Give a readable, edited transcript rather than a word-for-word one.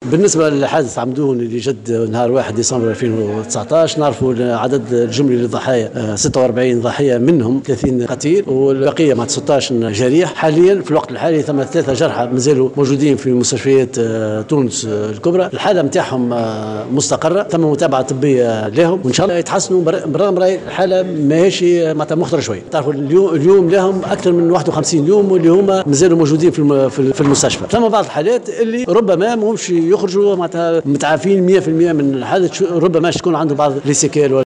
بالنسبه لحادث عمدون اللي جد نهار 1 ديسمبر 2019 نعرفوا عدد الجملي للضحايا 46 ضحيه، منهم 30 قتيل والبقيه مع 16 جريح. حاليا في الوقت الحالي ثم 3 جرحى مازالوا موجودين في مستشفيات تونس الكبرى. الحاله نتاعهم مستقره، ثم متابعه طبيه لهم وان شاء الله يتحسنوا. برغم راي الحاله ماهيش معناتها مخطره شويه. تعرفوا اليوم لهم اكثر من 51 يوم واللي هما مازالوا موجودين في المستشفى. ثم بعض الحالات اللي ربما ماهمش يخرجوا معناتها متعافين 100% من الحادث، ربما تكون عنده بعض لي سيكيل.